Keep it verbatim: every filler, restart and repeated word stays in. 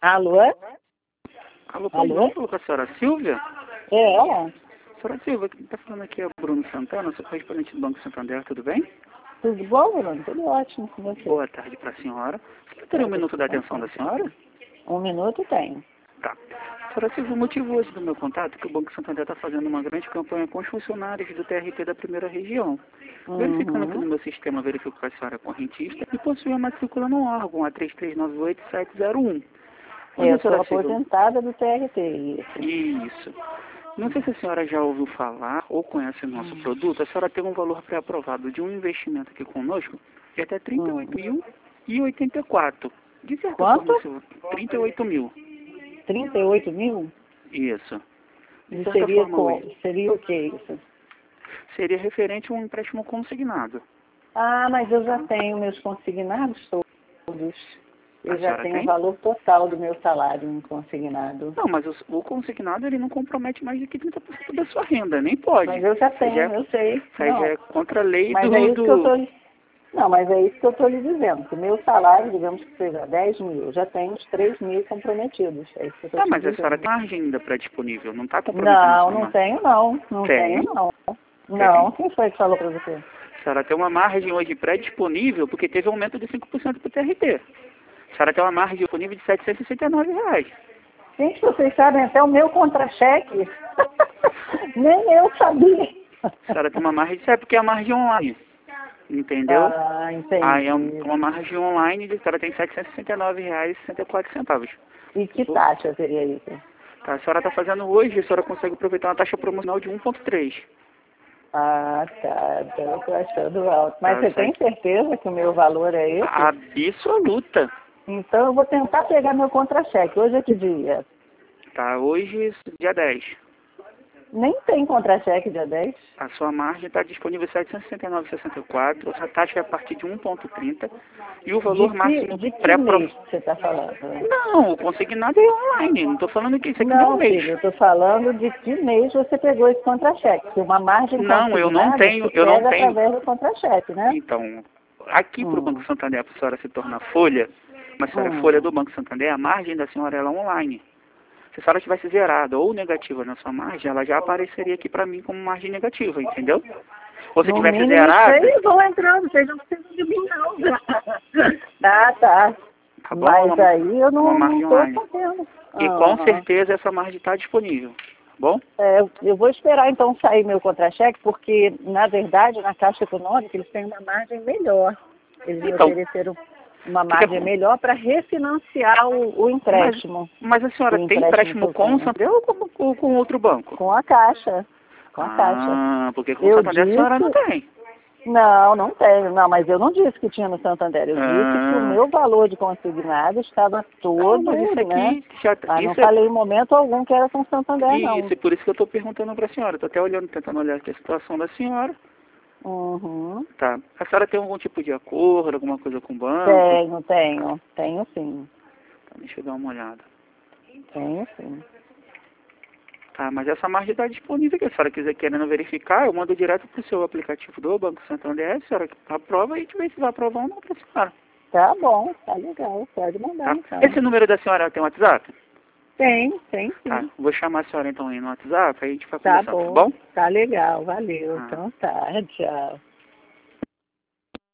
Alô? Alô, pois Alô? não, falou com a senhora Silvia? É, ela. Senhora Silvia, quem está falando aqui é o Bruno Santana, sou correspondente do Banco Santander, tudo bem? Tudo bom, Bruno? Tudo ótimo com você. Boa tarde para a senhora. Você teria um minuto da atenção da senhora? Um minuto tenho. Tá. Senhora Silvia, o motivo hoje do meu contato é que o Banco Santander está fazendo uma grande campanha com os funcionários do T R T da primeira região. Verificando aqui Uhum. no meu sistema, verifico que a senhora é correntista e possui a matrícula no órgão, a três três nove oito sete zero um. Mas Eu a sou senhora Silvia, aposentada do T R T, isso. isso. Não sei se a senhora já ouviu falar ou conhece o nosso produto. A senhora tem um valor pré-aprovado de um investimento aqui conosco de até trinta e oito mil e oitenta e quatro. De certa Quanto? forma, senhor, trinta e oito mil. trinta e oito mil? Isso. De E certa seria, forma, co- hoje, seria o que isso? seria referente a um empréstimo consignado. Ah, mas eu já tenho meus consignados todos. Eu A já senhora tenho o tem? valor total do meu salário em consignado. Não, mas o, o consignado ele não compromete mais do que trinta por cento da sua renda, nem pode. Mas eu já Isso aí tenho, já é- eu sei. isso aí já Não, é contra a lei mas do... é isso que eu do... tô. Não, mas é isso que eu estou lhe dizendo. Que o meu salário, digamos que seja dez mil, eu já tenho os três mil comprometidos. É isso que eu estou Tá, te mas a dizendo. senhora tem margem ainda pré-disponível, não está comprometendo a Não, sua não margem. tenho não. Não Tem. tenho não. Não, Tem. quem foi que falou para você? A senhora tem uma margem hoje pré-disponível porque teve um aumento de cinco por cento para o T R T. A senhora tem uma margem disponível de setecentos e sessenta e nove reais. Gente, vocês sabem até o meu contra-cheque. Nem eu sabia. A senhora tem uma margem, isso é porque é a margem online. Entendeu? Ah, entendi. Aí é um- uma margem online, a senhora tem setecentos e sessenta e nove reais e sessenta e quatro centavos. E que taxa seria isso? Tá, a senhora está fazendo hoje, a senhora consegue aproveitar uma taxa promocional de um vírgula três. Ah, tá. Então eu tô achando alto. Mas Tá, você tem certo. certeza que o meu valor é esse? Absoluta. Então eu vou tentar pegar meu contra-cheque. Hoje é que dia? Tá, hoje, dia dez. Nem tem contra-cheque dia dez. A sua margem está disponível setecentos e sessenta e nove vírgula sessenta e quatro, a taxa é a partir de um vírgula trinta e o valor De que, máximo de que pré-pro... mês que você está falando? Não, o consignado é online, não estou falando que isso aqui não é um Não, mês. filho, eu estou falando de que mês você pegou esse contra-cheque. Que uma margem Não, eu não consignada tenho, se eu não pega tenho. através do contra-cheque, né? Então, aqui para o Hum. Banco Santander, para a senhora se tornar folha, uma senhora é Hum. folha do Banco Santander, a margem da senhora ela é online. Se a senhora tivesse zerada ou negativa na sua margem, ela já apareceria aqui para mim como margem negativa, entendeu? Ou se No tivesse mínimo, zerada, vocês vão entrando, vocês não precisam de mim, não. Tá, tá. tá bom? Mas Uma, aí eu uma não margem estou online. sabendo. E com Aham. certeza essa margem está disponível, tá bom? É, eu vou esperar então sair meu contra-cheque, porque, na verdade, na Caixa Econômica eles têm uma margem melhor. Eles me Então, ofereceram uma fica margem com- melhor para refinanciar o, o Mas, empréstimo. mas a senhora O tem empréstimo empréstimo que eu com o tenho. Santander ou com, com, com outro banco? Com a Caixa. Com a Caixa. Ah, porque com o Eu Santander a senhora não disse... tem. Não, não tenho. Não, mas eu não disse que tinha no Santander. Eu disse que o Ah, meu valor de consignado estava não, todo, mas isso né? aqui já, Mas não isso é, falei em momento algum que era com o Santander, não. isso, e por isso que eu estou perguntando para a senhora. Estou até olhando, tentando olhar aqui a situação da senhora. Uhum. Tá. A senhora tem algum tipo de acordo, alguma coisa com o banco? Tenho, tenho. Tenho sim. Tá, deixa eu dar uma olhada. Tenho sim. Tá, mas essa margem está disponível aqui. Se a senhora quiser querendo verificar, eu mando direto para o seu aplicativo do Banco Santander. A senhora aprova e a gente vê se vai aprovar ou não para a senhora. Tá bom, tá legal. Pode mandar Tá? então. Esse número da senhora tem WhatsApp? Tem, tem sim. Tá. Vou chamar a senhora então aí no WhatsApp, aí a gente vai Tá conversar, tá bom. bom? Tá legal, valeu. Ah. Então tá, tchau.